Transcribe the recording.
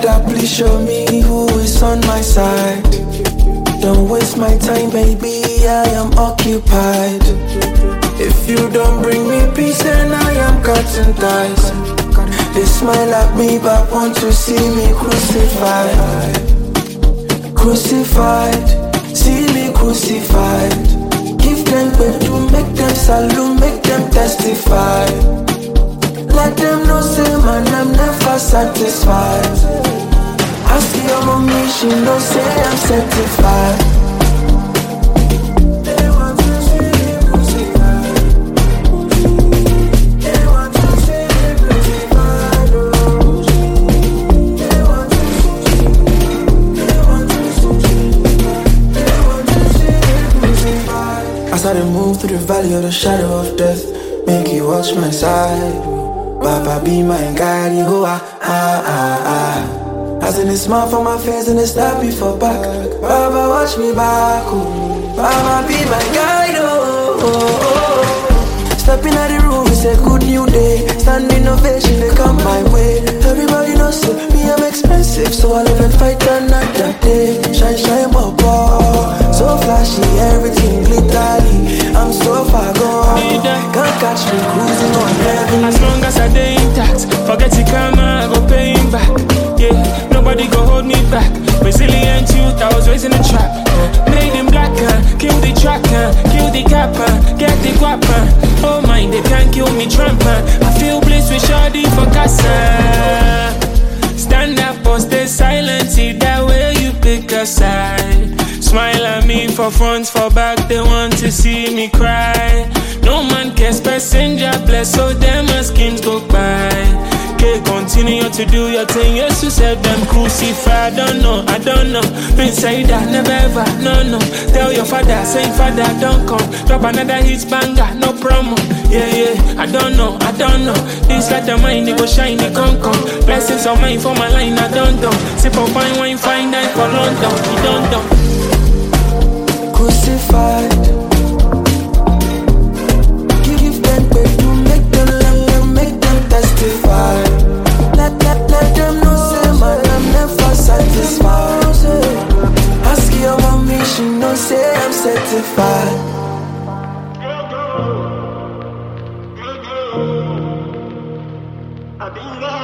Father, please show me who is on my side. Don't waste my time, baby, I am occupied. If you don't bring me peace, then I am cutting ties. They smile at me but want to see me crucified. Crucified, see me crucified. Give them way to make them salute, make them testify. Let them know, say man, I'm never satisfied. Ask your mommy, she know, say I'm certified. They want to see me crucified. They want to see me crucified. They want to see me. They want to see me. They want to see me crucified. As I move through the valley of the shadow of death, make you watch my side. Baba be my guide, you As in a smile for my face and a stab before back. Baba watch me back, oh. Baba be my guide, Stepping out the room, it's a good new day. Standing ovation, they come my way. Everybody knows me, I'm expensive, so I live and fight another day. Shine, shine, bubble, so flashy, everything glittery. I'm so far gone, can't catch me cruising on heaven. As long as I stay intact, forget the karma, I go paying back. Yeah, nobody go hold me back. Resilient youth, I was raised in a trap. Made in black, kill the tracker, kill the capper, get the guapa. Oh my, they can't kill me tramper. I feel bliss with shawty for casa. Stand up or stay silent, see that way you pick a side. Smile at me for front, for back, they want to see me cry. No man cares, passenger bless, so them my skins go by. Okay, continue to do your thing, yes, you said them crucify. I don't know, been say that, never ever, no. Tell your father, say father, don't come. Drop another hit banger, no promo. Yeah, I don't know. This like the mind, it go shine, it come. Blessings of mine for my line, I don't know. Sip up wine, fine night for London, you don't know. Crucified. Give them way to make them testify. Let them know, say man, I'm never satisfied. Ask your mommy, she know, say I'm certified. I've been